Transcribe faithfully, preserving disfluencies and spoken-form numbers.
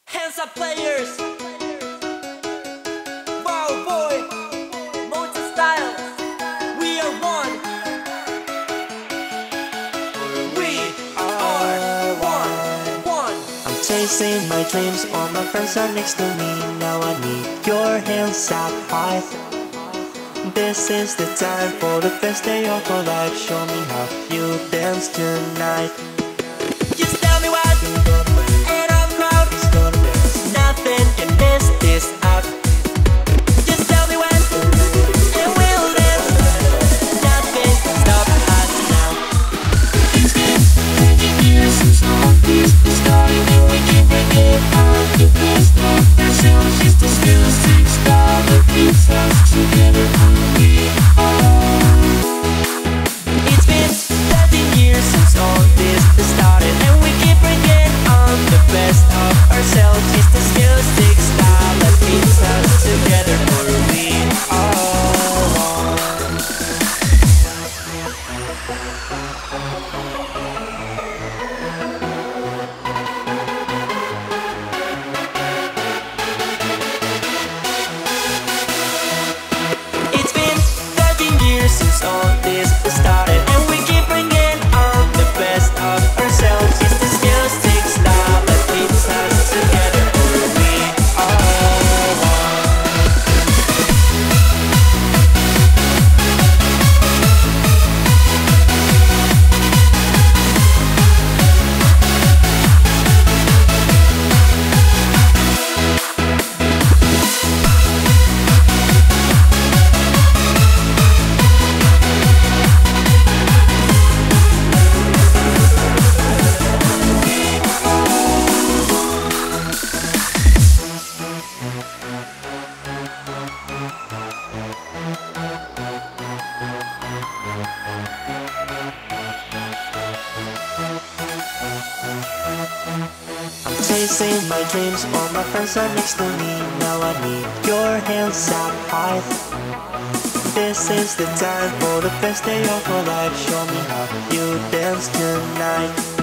Hands up, players! Wow, boy! Motor style! We are one! We are one! One! I'm chasing my dreams, all my friends are next to me. Now I need your hands up high. This is the time for the best day of our life. Show me how you dance tonight. Just tell me what, and I'm proud. Nothing can mess this up. Just tell me when, and we'll dance. Nothing can stop us now. It's been thirty years since all this started, and we keep bringing out the best of ourselves. It's the skills takes that that keeps us together. We are. It's been thirteen years since all this started, and we keep bringing on the best of ourselves. It's the skill stick style that keeps us together, for we are one. It's been thirteen years since all this started, and we keep bringing on the best of ourselves. It's the skill stick style that keeps us together, for we are one. I'm chasing my dreams, all my friends are next to me. Now I need your hands up high. This is the time for the best day of our life. Show me how you dance tonight.